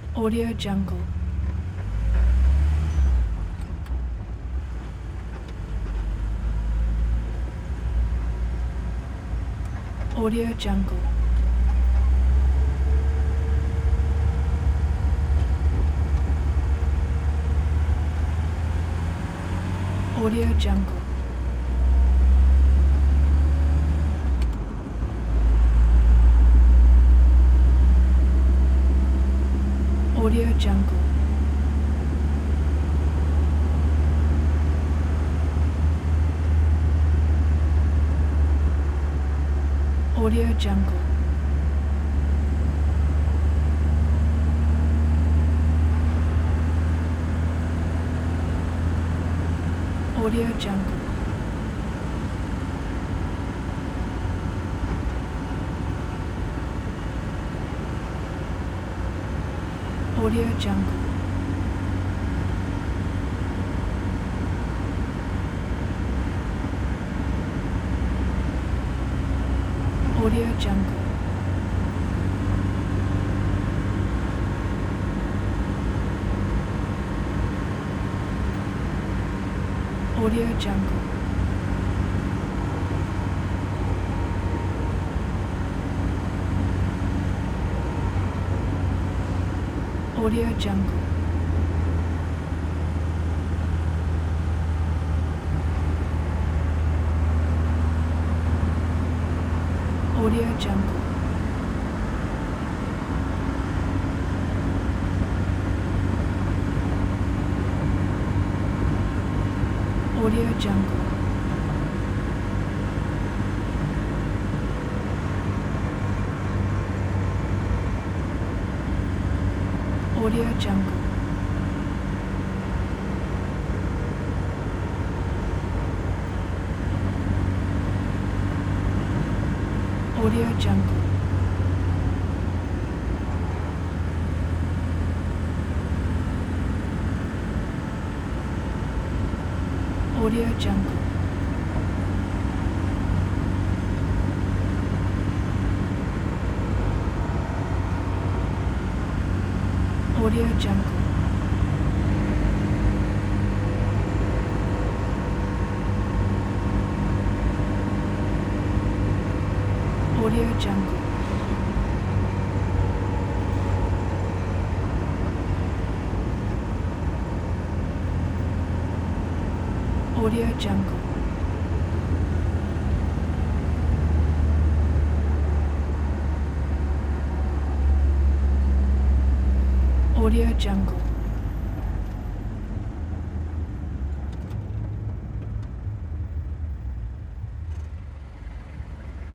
Audio Jungle. Audio Jungle. Audio Jungle. Audio Jungle. Audio Jungle. Audio Jungle. Audio Jungle. Audio Jungle. Audio Jungle. Audio Jungle. Audio Jungle. Audio Jungle. Audio Jungle. Audio Jungle. Audio Jungle. Audio Jungle. Audio Jungle. Audio Jungle. Audio Jungle.